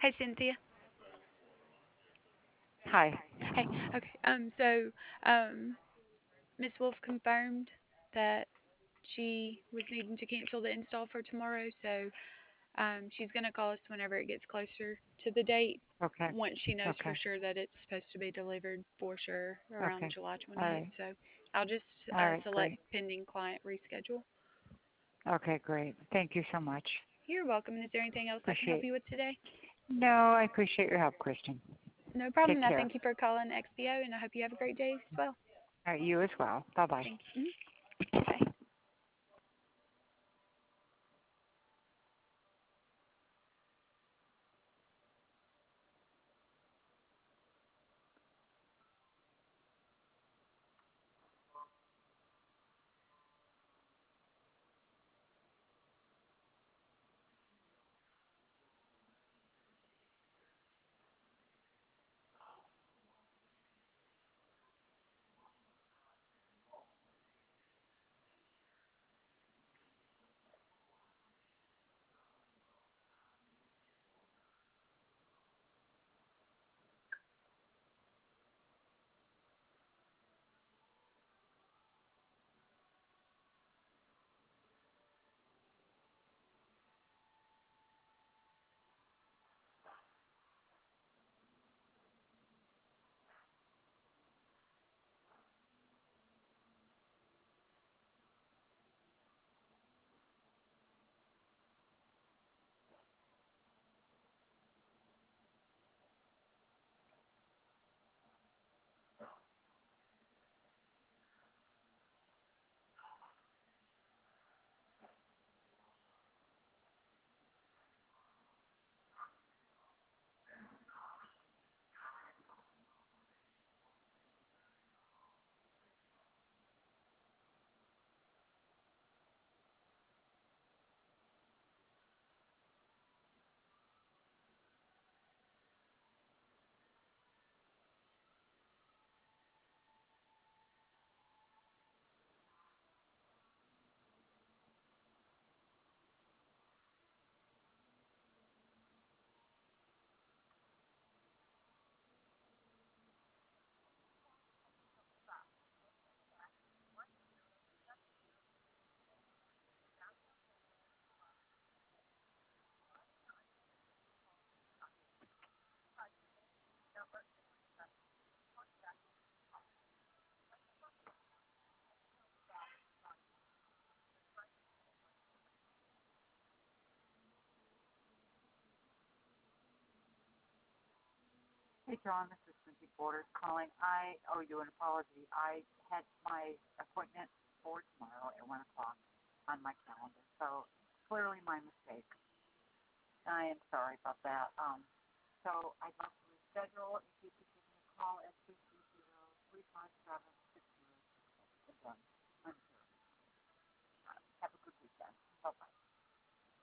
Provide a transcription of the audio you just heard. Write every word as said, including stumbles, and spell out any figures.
Hey, Cynthia. Hi. Hey, okay. Um, so, um, Miss Wolf confirmed that she was needing to cancel the install for tomorrow, so um, she's gonna call us whenever it gets closer to the date. Okay. Once she knows for Okay. sure that it's supposed to be delivered for sure around Okay. July All twenty-eighth. right. So I'll just All uh, right. select Great. pending client reschedule. Okay. Great. Thank you so much. You're welcome. And is there anything else I can help Appreciate. you with today? No, I appreciate your help, Christian. No Take problem. I care. thank you for calling X P O, and I hope you have a great day as well. All right. You as well. Bye bye. Thank you. Mhm. Bye. Hey, John. This is Cynthia Borders calling. I owe you an apology. I had my appointment for tomorrow at one o'clock on my calendar, so clearly my mistake. I am sorry about that. Um, so I'd like to reschedule. If you could give me a call at two three zero, three five seven, six zero six six. Again.